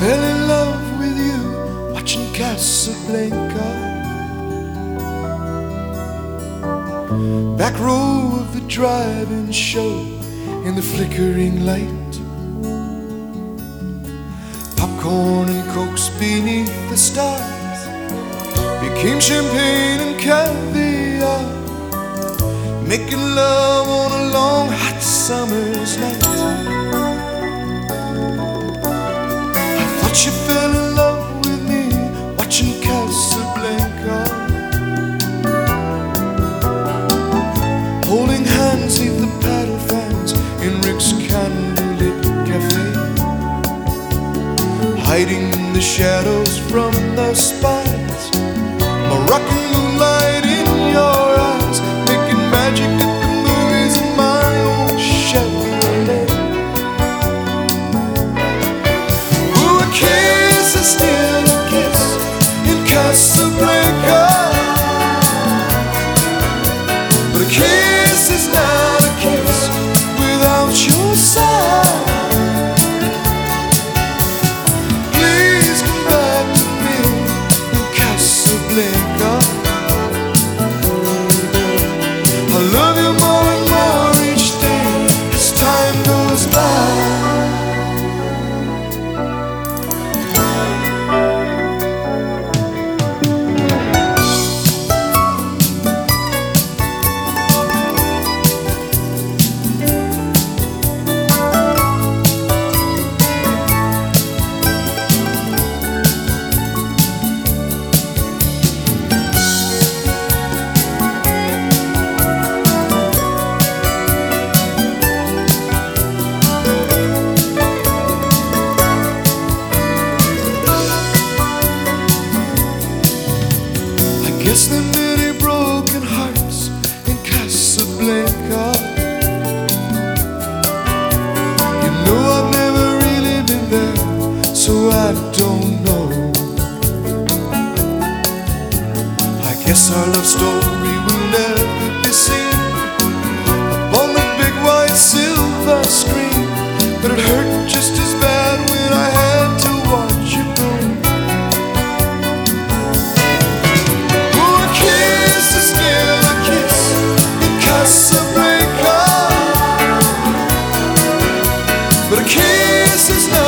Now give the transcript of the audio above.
fell in love with you watching Casablanca. Back row of the drive-in show in the flickering light. Popcorn and cokes beneath the stars became champagne and caviar, making love on a long hot summer's night. I thought you fell in love with me watching Casablanca, holding hands neath the paddle fans in Rick's candlelit cafe, hiding in the shadows from the spies, Moroccan moonlight in your eyes, making magic at the movies in my own Chevrolet. Ooh, a kiss is still a kiss in Casablanca, but a kiss is not a kiss without your side. Please come back to me in Casablanca. I love you more and more each day as time goes by. Guess there are many broken hearts in Casablanca. You know I've never really been there, so I don't know. I guess our love story will never be seen upon the big white silver screen, but it hurt just as bad when I had to watch you go. Casablanca, but a kiss is not